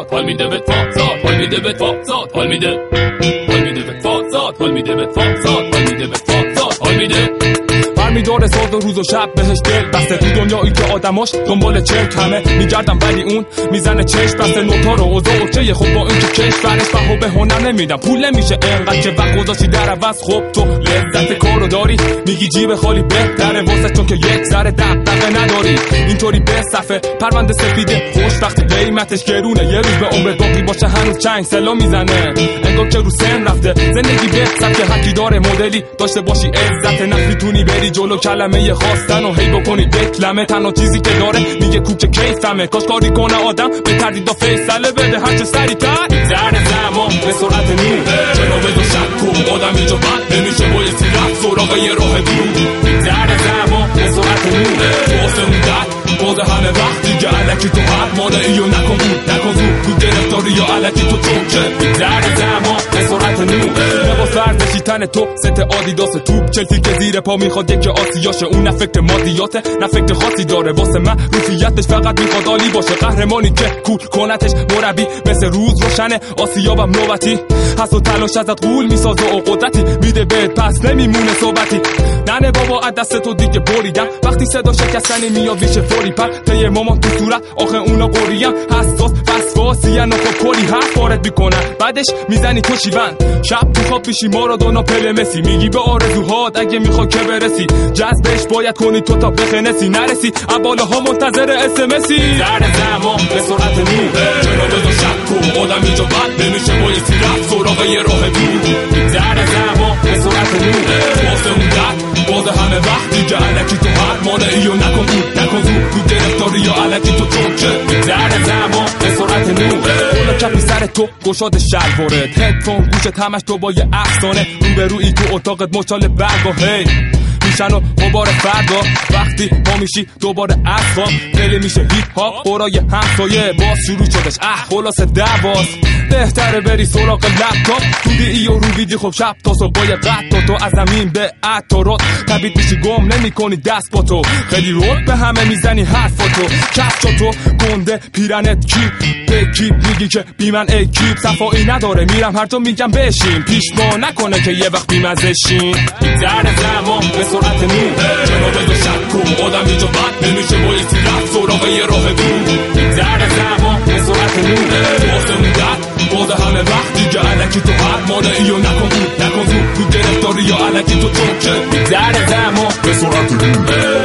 فازاد حال میده به فازاد حال میده به فازاد حال میده به فازاد حال میده به فازاد حال میده به فازاد حال میده برمیداره ساز و روز و شب بهش دل بسته تو دنیایی که آدماش دنبال چرک همه میگردم ولی اون میزنه چشم بسته نوتا رو اوضاع اوکیه خب با این که کشورش بها به هنر نمیدم پول نمیشه انقدر که وقت گذاشتی در عوض خب تو لذت کارو داری میگی جیب خالی بهتره واسه چون که یک ذره دغدغه نداری اینطوری به صفه پرونده سفیده خوش وقتی قیمتش گرونه یه روز به عمرت باقی باشه هنوز چنگ سلا میزنه انگار که رو سن رفته زندگی به سبک حکی داره مدلی داشته باشی عزت نفس میتونی بری جلو کلمه خواستن و هی بکنی دکلمه تنها چیزی که داره میگه کوچه کیفمه کاش کاری کنه آدم به تردید و فیصله بده هرچه سریعتر در زمان به سرعت نور جنابه دو شک کن آدم اینجا بند نمیشه بایستی رفت سراغ یه راه دور در زمان به سرعت نور تو آسمون درد باز همه وقت دیگه علکی تو هر مانعی و نکن زور تو گرفتاری یا علکی تو چونکه در زمان به سرعت نور لباس ورزشی تن تو ست آدیداس توپ چلسی که زیر پا میخواد یکی آسیاشه اون نه فکر مادیاته نه فکر خاصی داره واسه من روحیتش فقط میخواد عالی باشه قهرمانی که کول کنتش مربی مثل روز روشنه آسیابم نوبتی هست و تلاش ازت قول میسازه و قدرتی میده بهت پس نمیمونه صحبتی ننه بابا از دست تو دیگه بریدم وقتی صدا شکستنی میاد میشه فوری پر تیه مامان تو صورت آخه اونا قریم حساس وسواسی انا خب کلی حرف وارد میکنن بعدش میزنی تو شیون شب تو خواب پیشی مارادونا پله مسی میگی به آرزوهات اگه میخوای که برسی جذبش باید کنی تو تا بخنسی نرسی اباله ها منتظر اسمسی در زمان به سرعت نور جنابه دو شک کن آدم اینجا بند نمیشه بایستی رفت سراغ یه راه دور در زمان به سرعت نور واسه اون درد باز همه وقت دیگه علکی تو هر مانعی و نکن زور تو گرفتاری یا علکی تو چونکه در زمان به سرعت نور بالا کپی سر تو گشاد شلوارت هدفون گوشت همش تو با یه افسانه روبرویی تو اتاقت مشال برگ و هی میشن و غبار فردا وقتی ما میشی دوباره اصفا خیلی میشه هیپ هاپ برای همسایه باز شروع شدش خلاصه دواز بهتره بری سراغ لپتاپ تو دی و رو ویدیو خب شب تا صبح باید قد تو از زمین به عطارات تبید میشی گم نمی کنی دست با تو خیلی رود به همه میزنی حرفاتو کفشا تو گنده پیرنت کیپ به کیپ میگی که بی من اکیپ صفایی نداره میرم هر جا میگم بشین پیشما نکنه که یه وقت بیمزشین در زمان به سرعت نور جنابه دو شک کن آدم اینجا بند نمیشه بایستی رفت سراغ یه راه دور در زمان به سرعت نور واسه درد باز همه وقت دیگه علکی تو هر مانعی و نکن زور تو گرفتاری یا علکی تو چونکه در زمان به سرعت نور